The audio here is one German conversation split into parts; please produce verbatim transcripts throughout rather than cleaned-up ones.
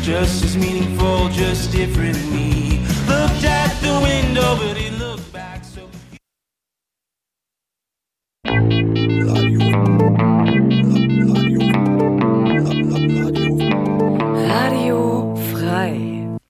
just as meaningful, just differently. Looked at the window, but he looked back so. Radio frei.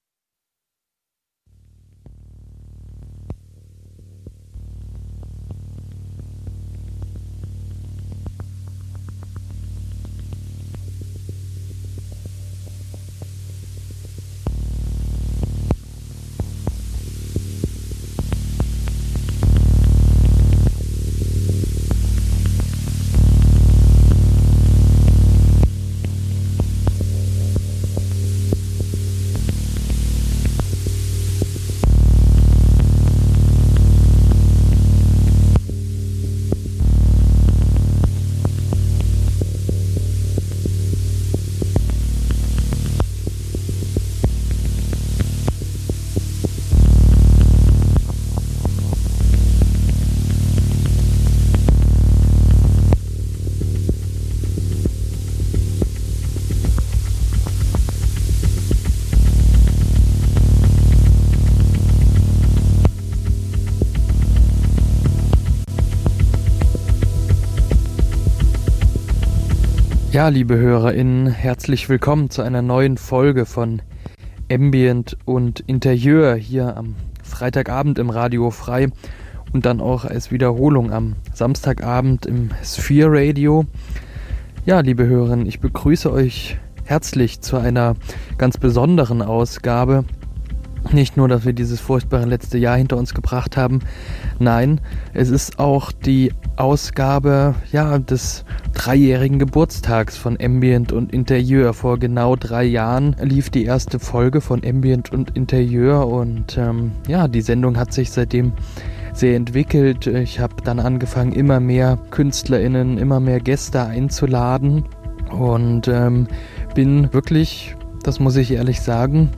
Ja, liebe HörerInnen, herzlich willkommen zu einer neuen Folge von Ambient und Interieur hier am Freitagabend im Radio Frei und dann auch als Wiederholung am Samstagabend im Sphere Radio. Ja, liebe HörerInnen, ich begrüße euch herzlich zu einer ganz besonderen Ausgabe. Nicht nur, dass wir dieses furchtbare letzte Jahr hinter uns gebracht haben, nein, es ist auch die Ausgabe ja, des dreijährigen Geburtstags von Ambient und Interieur. Vor genau drei Jahren lief die erste Folge von Ambient und Interieur und ähm, ja, die Sendung hat sich seitdem sehr entwickelt. Ich habe dann angefangen, immer mehr KünstlerInnen, immer mehr Gäste einzuladen und ähm, bin wirklich, das muss ich ehrlich sagen,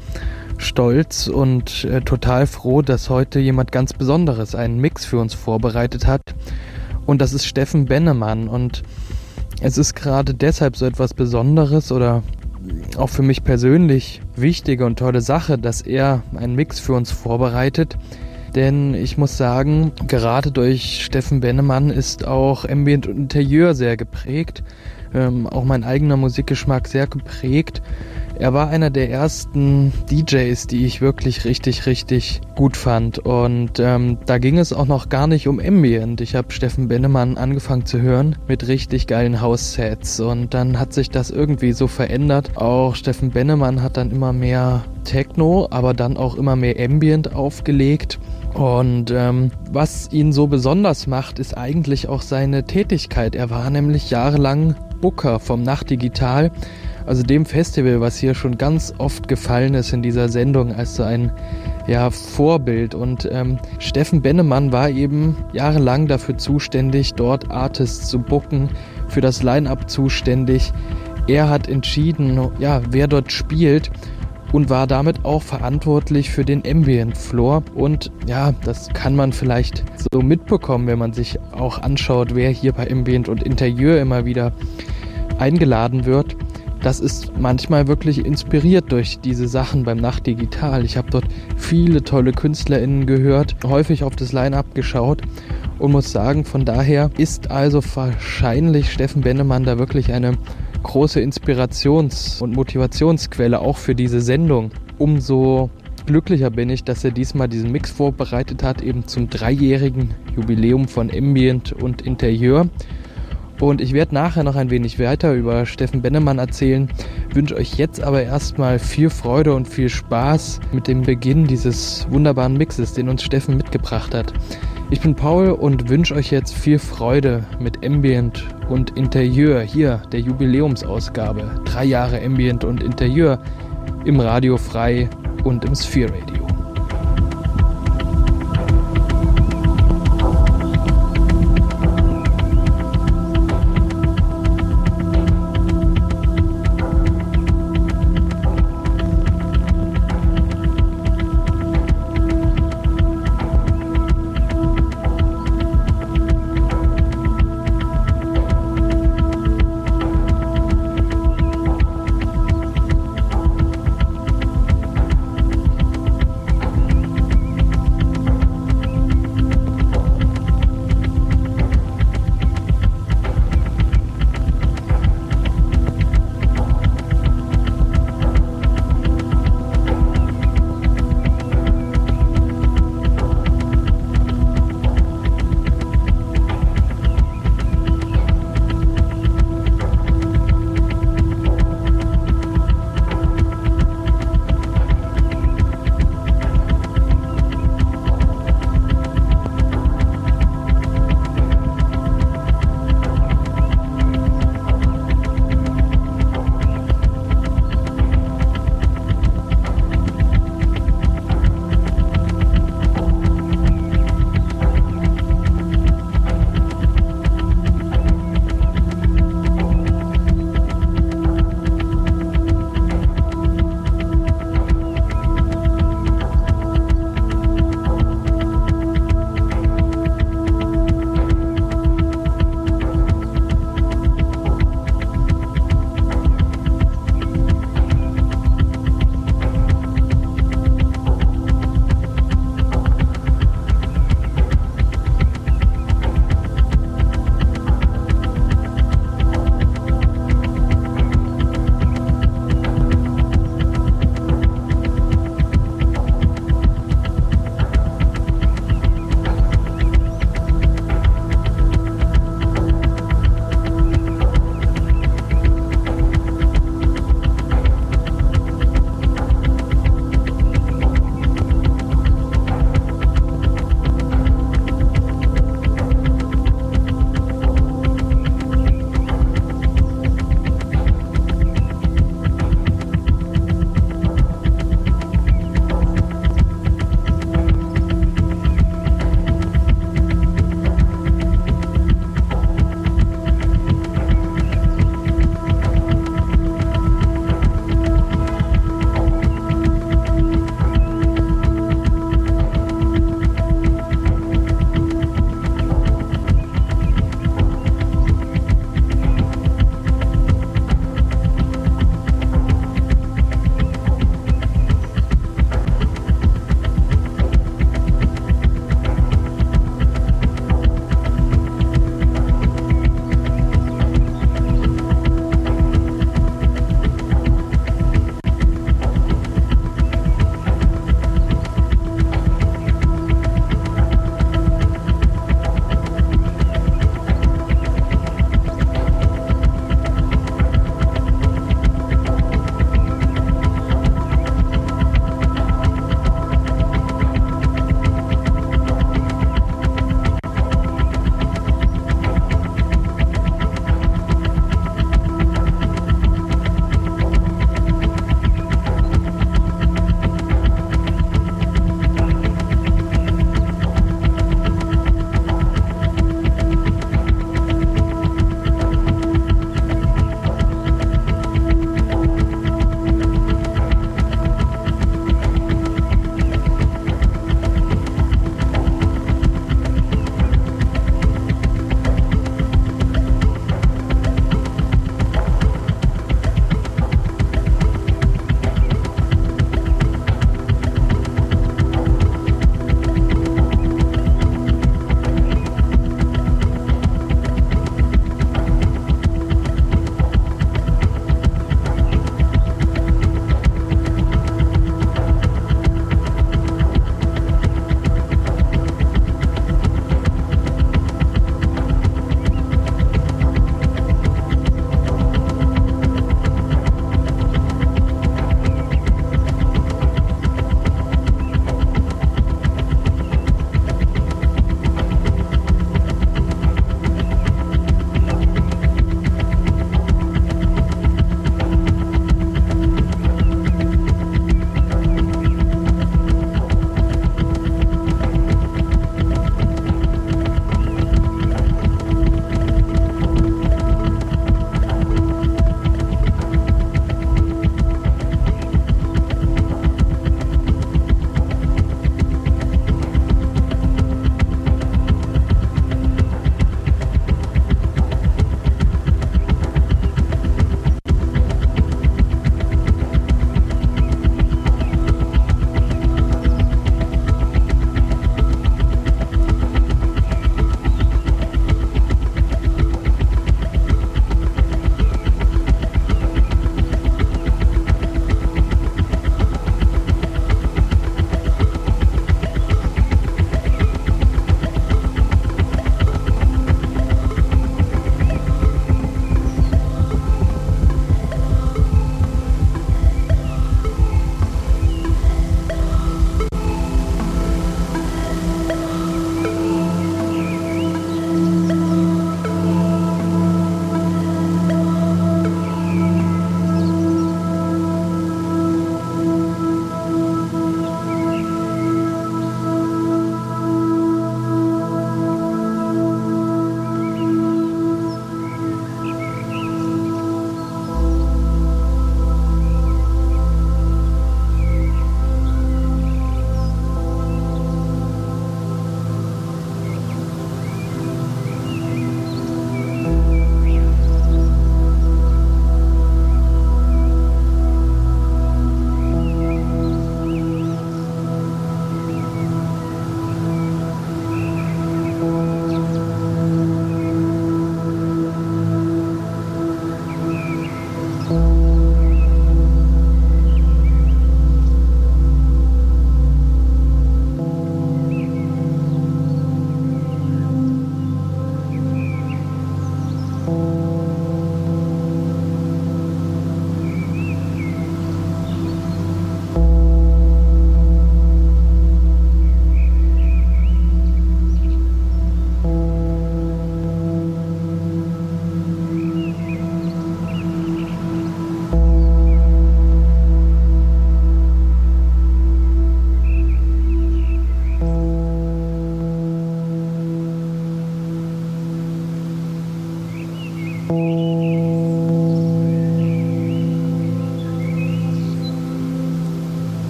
stolz und äh, total froh, dass heute jemand ganz Besonderes einen Mix für uns vorbereitet hat. Und das ist Steffen Bennemann. Und es ist gerade deshalb so etwas Besonderes oder auch für mich persönlich wichtige und tolle Sache, dass er einen Mix für uns vorbereitet. Denn ich muss sagen, gerade durch Steffen Bennemann ist auch Ambient und Interieur sehr geprägt. Ähm, auch mein eigener Musikgeschmack sehr geprägt. Er war einer der ersten D Js, die ich wirklich richtig, richtig gut fand. Und ähm, da ging es auch noch gar nicht um Ambient. Ich habe Steffen Bennemann angefangen zu hören mit richtig geilen House-Sets. Und dann hat sich das irgendwie so verändert. Auch Steffen Bennemann hat dann immer mehr Techno, aber dann auch immer mehr Ambient aufgelegt. Und ähm, was ihn so besonders macht, ist eigentlich auch seine Tätigkeit. Er war nämlich jahrelang Booker vom Nachtdigital, also dem Festival, was hier schon ganz oft gefallen ist in dieser Sendung als so ein ja, Vorbild. Und ähm, Steffen Bennemann war eben jahrelang dafür zuständig, dort Artists zu booken, für das Line-Up zuständig. Er hat entschieden, ja, wer dort spielt und war damit auch verantwortlich für den Ambient Floor. Und ja, das kann man vielleicht so mitbekommen, wenn man sich auch anschaut, wer hier bei Ambient und Interieur immer wieder eingeladen wird. Das ist manchmal wirklich inspiriert durch diese Sachen beim Nachtdigital. Ich habe dort viele tolle KünstlerInnen gehört, häufig auf das Line-Up geschaut und muss sagen, von daher ist also wahrscheinlich Steffen Bennemann da wirklich eine große Inspirations- und Motivationsquelle auch für diese Sendung. Umso glücklicher bin ich, dass er diesmal diesen Mix vorbereitet hat, eben zum dreijährigen Jubiläum von Ambient und Interieur. Und ich werde nachher noch ein wenig weiter über Steffen Bennemann erzählen, wünsche euch jetzt aber erstmal viel Freude und viel Spaß mit dem Beginn dieses wunderbaren Mixes, den uns Steffen mitgebracht hat. Ich bin Paul und wünsche euch jetzt viel Freude mit Ambient und Interieur, hier der Jubiläumsausgabe. Drei Jahre Ambient und Interieur im Radio Frei und im Sphere Radio.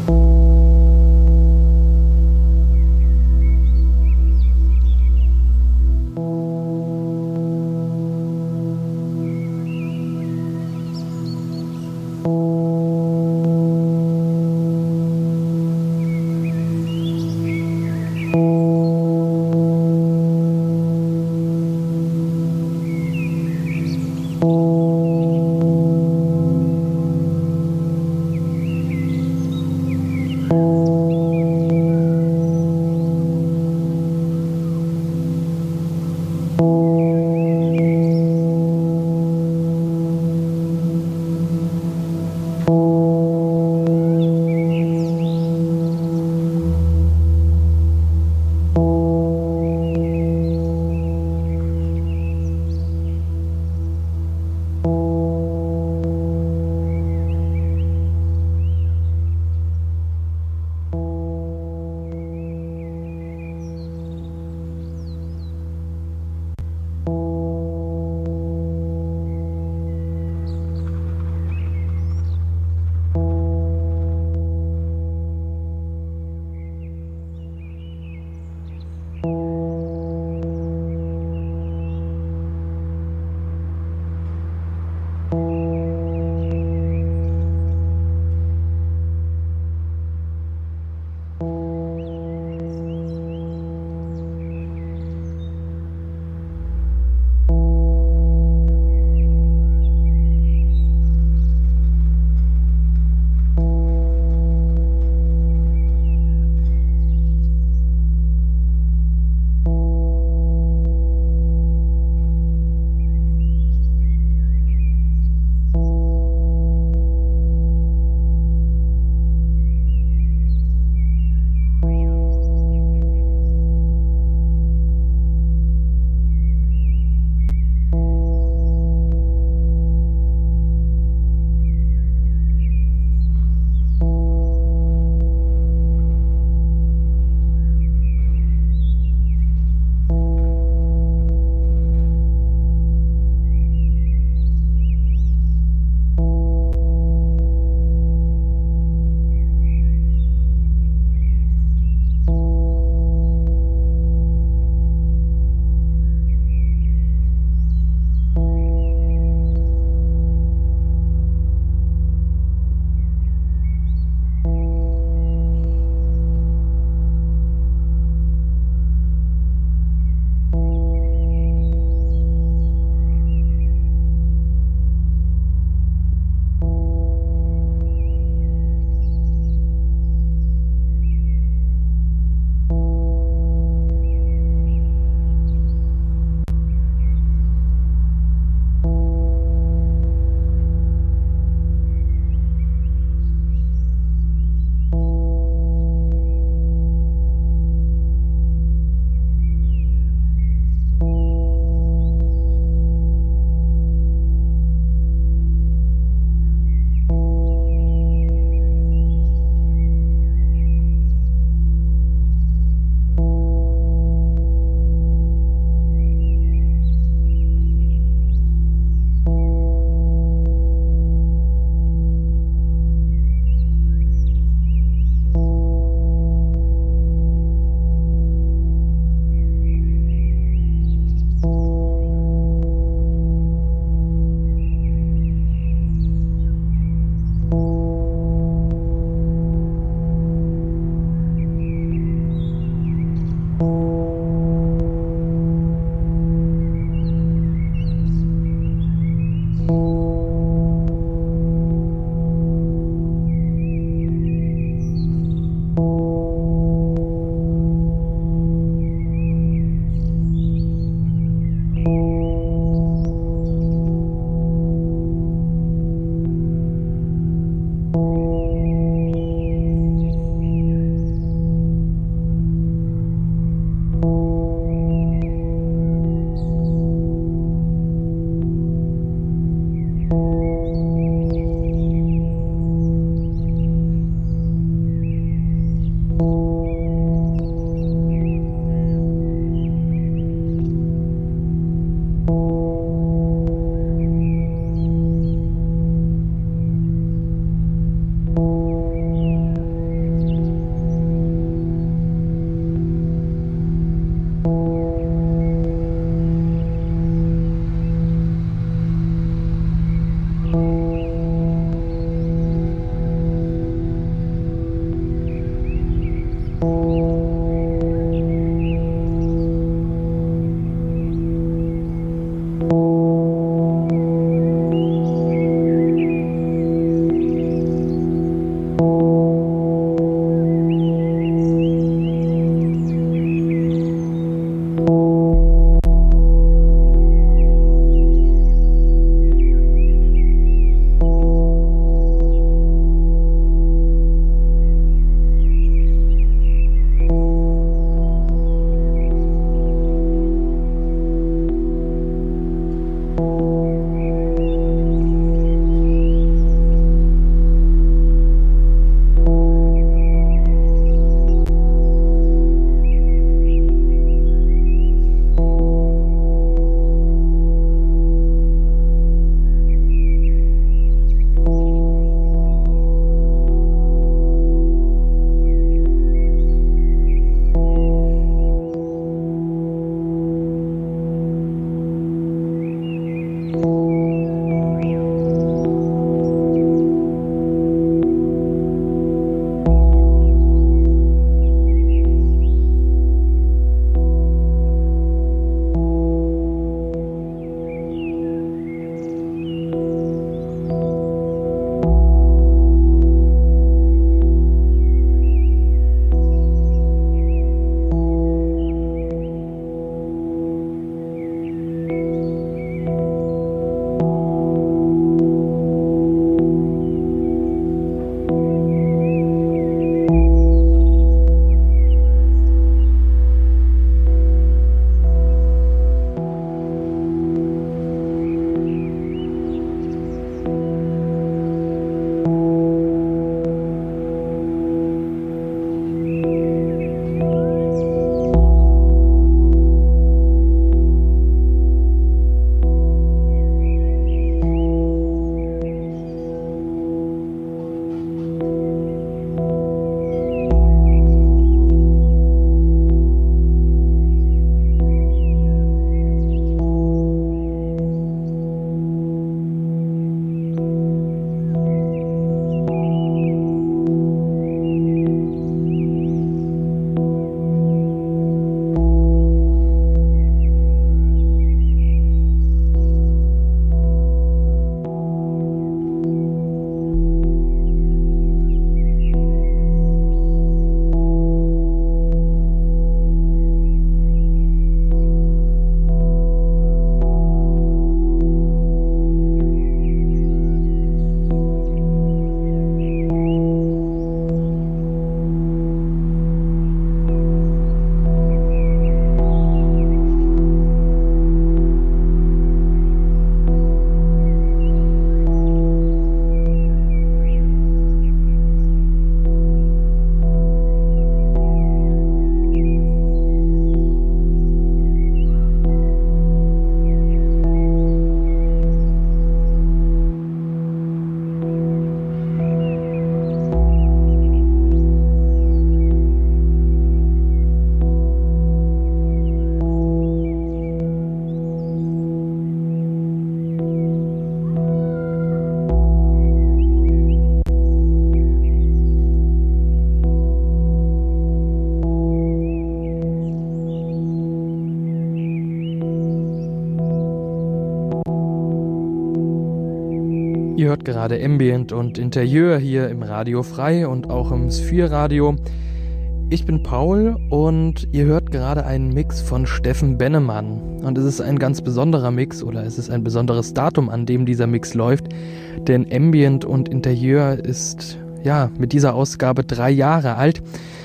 you Ihr hört gerade Ambient und Interieur hier im Radio Frei und auch im Sphere Radio. Ich bin Paul und ihr hört gerade einen Mix von Steffen Bennemann. Und es ist ein ganz besonderer Mix oder es ist ein besonderes Datum, an dem dieser Mix läuft. Denn Ambient und Interieur ist ja mit dieser Ausgabe drei Jahre alt.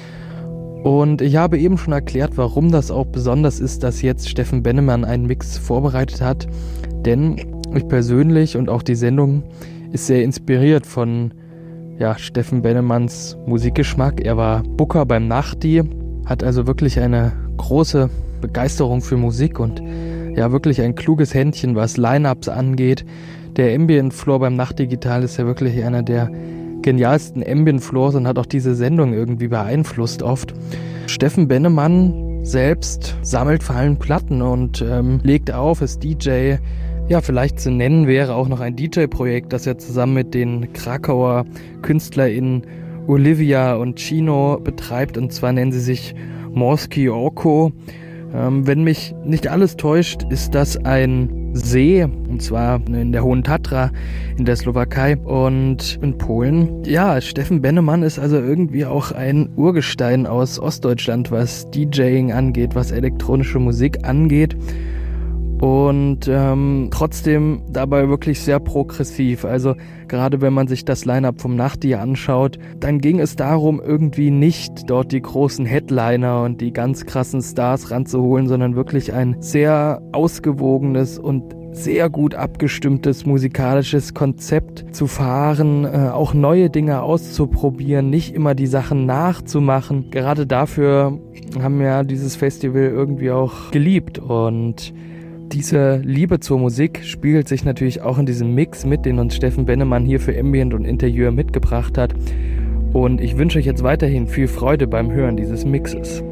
Und ich habe eben schon erklärt, warum das auch besonders ist, dass jetzt Steffen Bennemann einen Mix vorbereitet hat. Denn ich persönlich und auch die Sendung ist sehr inspiriert von ja, Steffen Bennemanns Musikgeschmack. Er war Booker beim Nachti, hat also wirklich eine große Begeisterung für Musik und ja wirklich ein kluges Händchen, was Line-Ups angeht. Der Ambient Floor beim Nachtigital ist ja wirklich einer der genialsten Ambient Floors und hat auch diese Sendung irgendwie beeinflusst oft. Steffen Bennemann selbst sammelt vor allem Platten und ähm, legt auf, ist D J. Ja, vielleicht zu nennen wäre auch noch ein D J-Projekt, das er zusammen mit den Krakauer KünstlerInnen Olivia und Chino betreibt, und zwar nennen sie sich Morsky Orko. Ähm, wenn mich nicht alles täuscht, ist das ein See, und zwar in der Hohen Tatra in der Slowakei und in Polen. Ja, Steffen Bennemann ist also irgendwie auch ein Urgestein aus Ostdeutschland, was DJing angeht, was elektronische Musik angeht. Und ähm, trotzdem dabei wirklich sehr progressiv. Also gerade wenn man sich das Line-Up vom Nachti anschaut, dann ging es darum, irgendwie nicht dort die großen Headliner und die ganz krassen Stars ranzuholen, sondern wirklich ein sehr ausgewogenes und sehr gut abgestimmtes musikalisches Konzept zu fahren, äh, auch neue Dinge auszuprobieren, nicht immer die Sachen nachzumachen. Gerade dafür haben wir dieses Festival irgendwie auch geliebt, und diese Liebe zur Musik spiegelt sich natürlich auch in diesem Mix mit, den uns Steffen Bennemann hier für Ambient und Interieur mitgebracht hat. Und ich wünsche euch jetzt weiterhin viel Freude beim Hören dieses Mixes.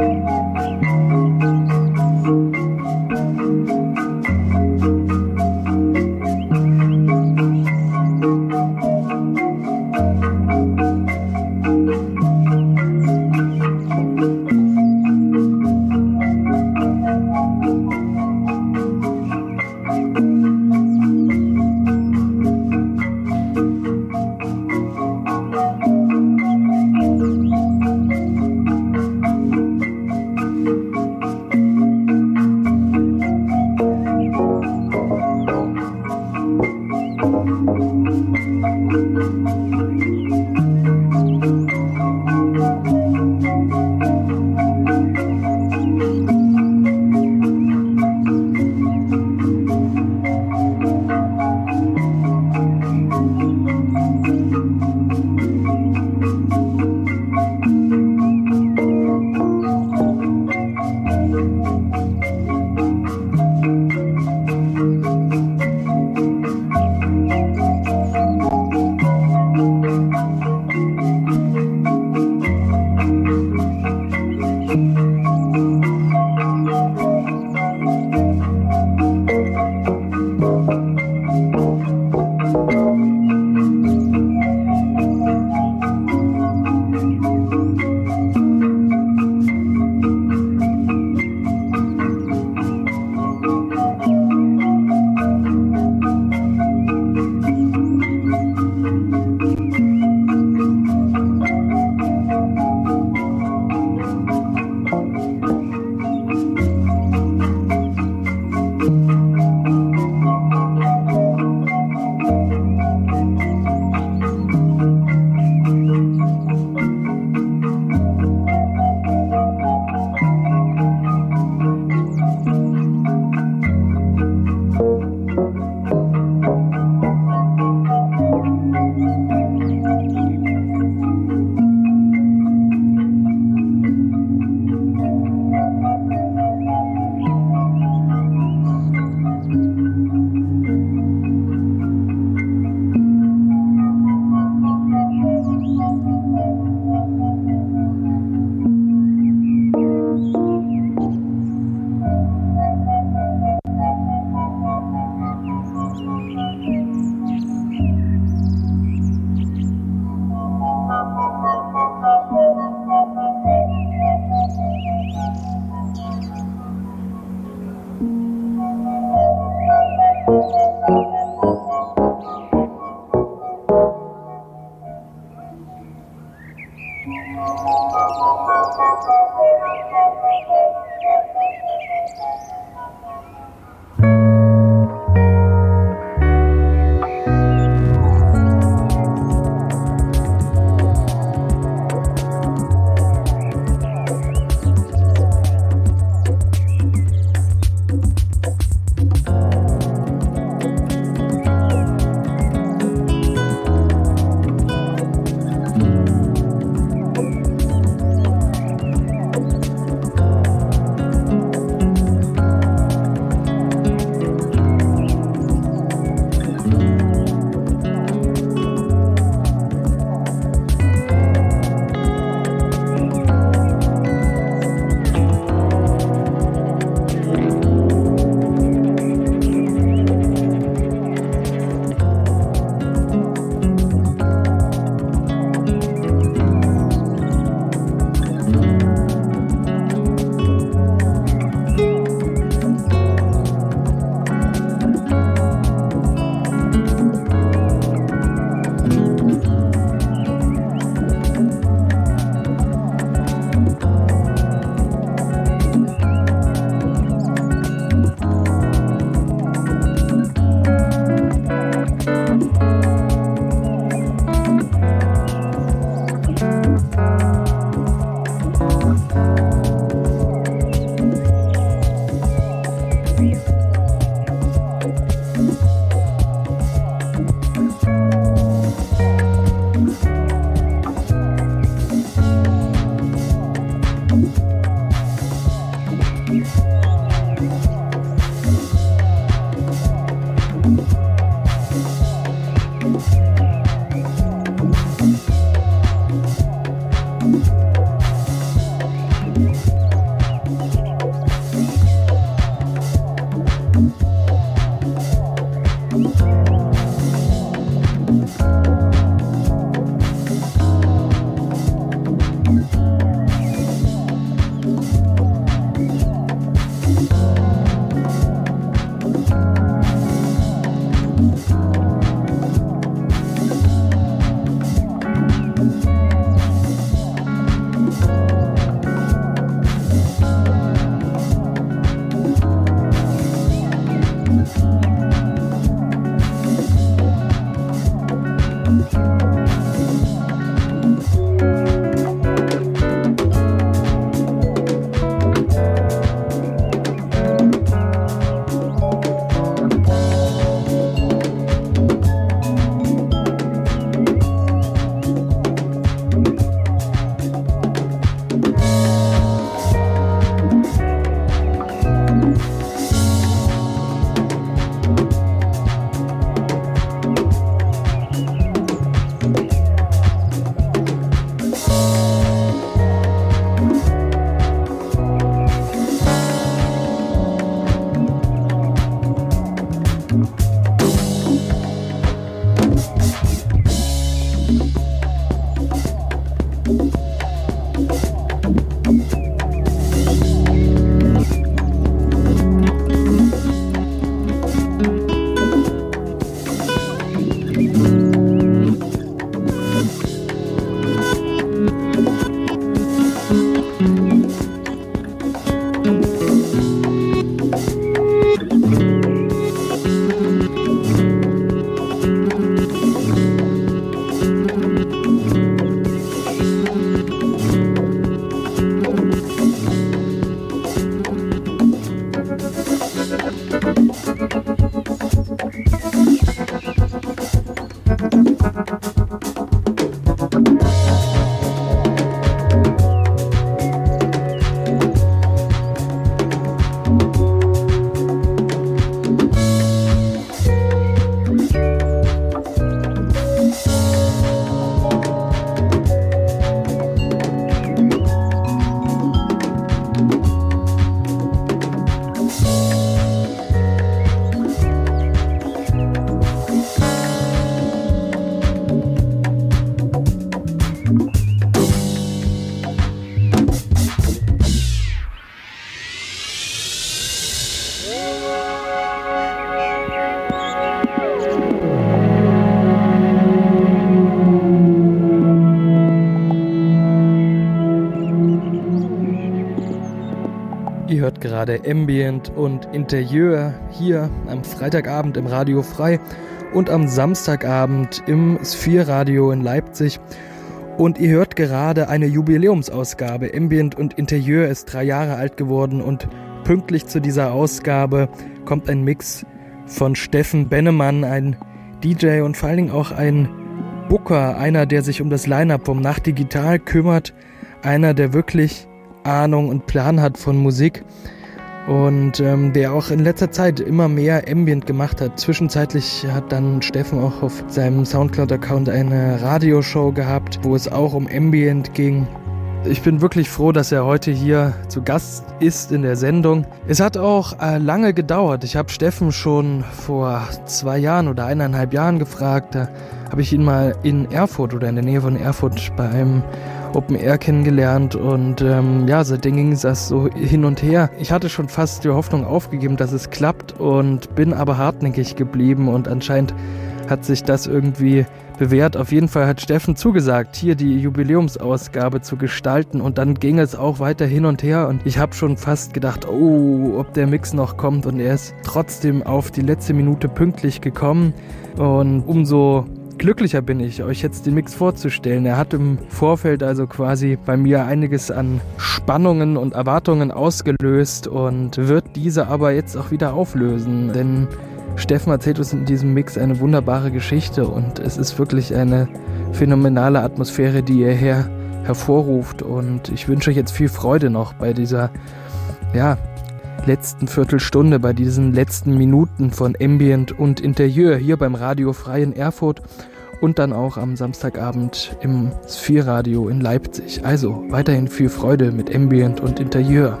Ihr hört gerade Ambient und Interieur hier am Freitagabend im Radio Frei und am Samstagabend im Sphere-Radio in Leipzig. Und ihr hört gerade eine Jubiläumsausgabe. Ambient und Interieur ist drei Jahre alt geworden und pünktlich zu dieser Ausgabe kommt ein Mix von Steffen Bennemann, ein D J und vor allen Dingen auch ein Booker, einer, der sich um das Line-Up vom Nacht Digital kümmert, einer, der wirklich Ahnung und Plan hat von Musik und ähm, der auch in letzter Zeit immer mehr Ambient gemacht hat. Zwischenzeitlich hat dann Steffen auch auf seinem Soundcloud-Account eine Radioshow gehabt, wo es auch um Ambient ging. Ich bin wirklich froh, dass er heute hier zu Gast ist in der Sendung. Es hat auch äh, lange gedauert. Ich habe Steffen schon vor zwei Jahren oder eineinhalb Jahren gefragt. Da habe ich ihn mal in Erfurt oder in der Nähe von Erfurt bei einem Open Air kennengelernt und ähm, ja, seitdem ging es das so hin und her. Ich hatte schon fast die Hoffnung aufgegeben, dass es klappt und bin aber hartnäckig geblieben und anscheinend hat sich das irgendwie bewährt. Auf jeden Fall hat Steffen zugesagt, hier die Jubiläumsausgabe zu gestalten und dann ging es auch weiter hin und her und ich habe schon fast gedacht, oh, ob der Mix noch kommt und er ist trotzdem auf die letzte Minute pünktlich gekommen und umso glücklicher bin ich, euch jetzt den Mix vorzustellen. Er hat im Vorfeld also quasi bei mir einiges an Spannungen und Erwartungen ausgelöst und wird diese aber jetzt auch wieder auflösen, denn Steffen erzählt uns in diesem Mix eine wunderbare Geschichte und es ist wirklich eine phänomenale Atmosphäre, die er her hervorruft und ich wünsche euch jetzt viel Freude noch bei dieser, ja, letzten Viertelstunde, bei diesen letzten Minuten von Ambient und Interieur hier beim Radio Frei in Erfurt und dann auch am Samstagabend im Sphere-Radio in Leipzig. Also weiterhin viel Freude mit Ambient und Interieur.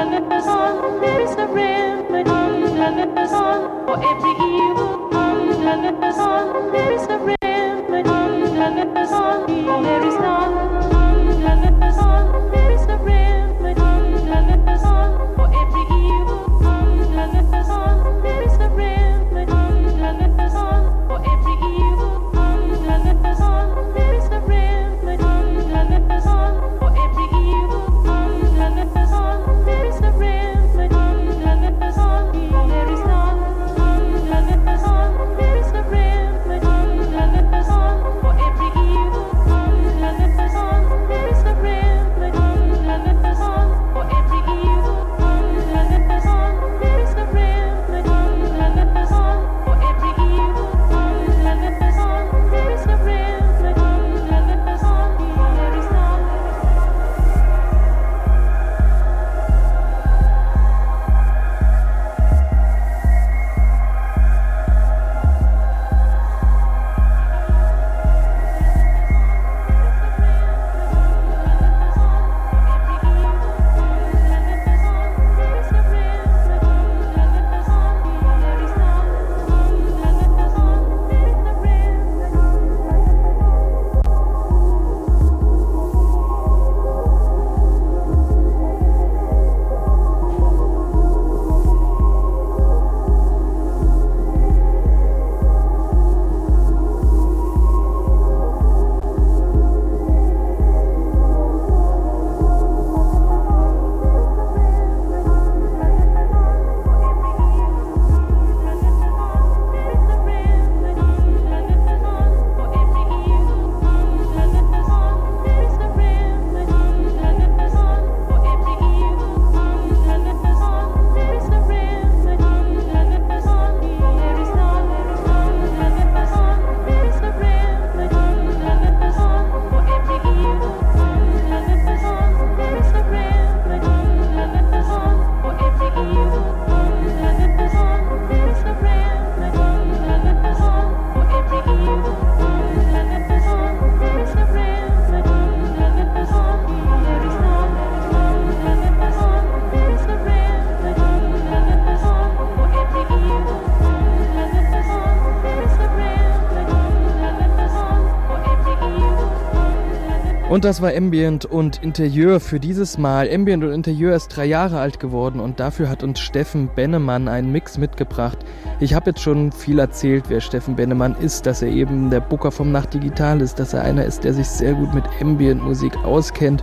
Und das war Ambient und Interieur für dieses Mal. Ambient und Interieur ist drei Jahre alt geworden und dafür hat uns Steffen Bennemann einen Mix mitgebracht. Ich habe jetzt schon viel erzählt, wer Steffen Bennemann ist, dass er eben der Booker vom Nacht Digital ist, dass er einer ist, der sich sehr gut mit Ambient-Musik auskennt.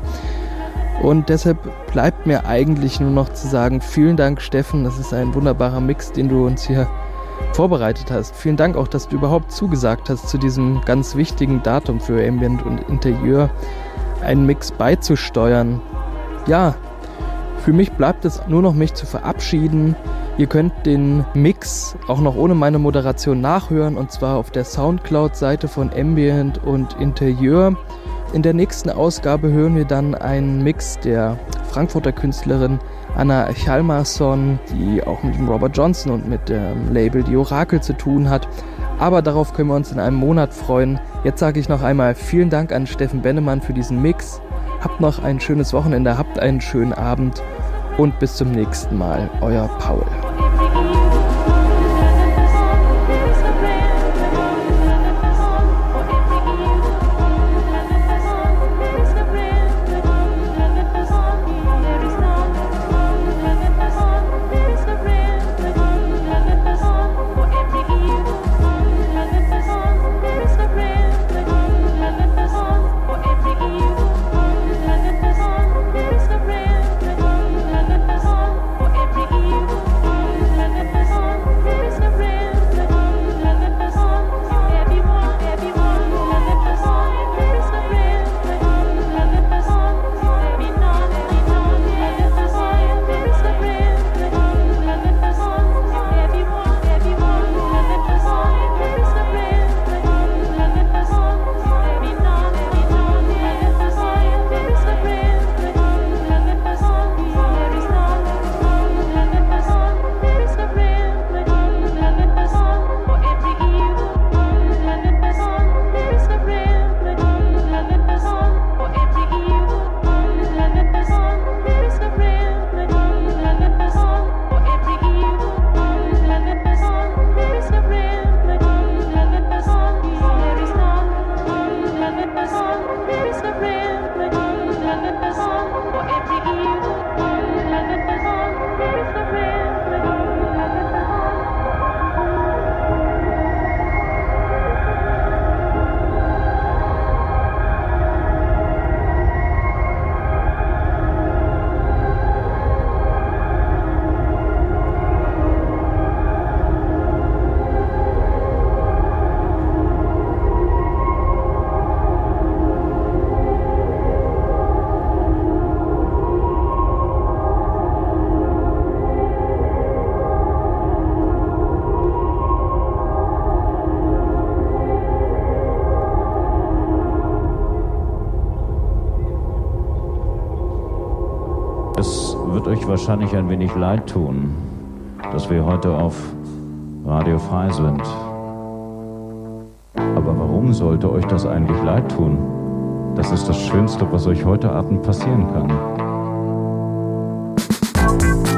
Und deshalb bleibt mir eigentlich nur noch zu sagen, vielen Dank Steffen, das ist ein wunderbarer Mix, den du uns hier vorbereitet hast. Vielen Dank auch, dass du überhaupt zugesagt hast, zu diesem ganz wichtigen Datum für Ambient und Interieur einen Mix beizusteuern. Ja, für mich bleibt es nur noch, mich zu verabschieden. Ihr könnt den Mix auch noch ohne meine Moderation nachhören, und zwar auf der Soundcloud-Seite von Ambient und Interieur. In der nächsten Ausgabe hören wir dann einen Mix der Frankfurter Künstlerin Anna Hjalmarsson, die auch mit dem Robert Johnson und mit dem Label Die Orakel zu tun hat. Aber darauf können wir uns in einem Monat freuen. Jetzt sage ich noch einmal vielen Dank an Steffen Bennemann für diesen Mix. Habt noch ein schönes Wochenende, habt einen schönen Abend und bis zum nächsten Mal. Euer Paul. Thank you. wahrscheinlich ein wenig leid tun, dass wir heute auf Radio Frei sind. Aber warum sollte euch das eigentlich leid tun? Das ist das Schönste, was euch heute Abend passieren kann.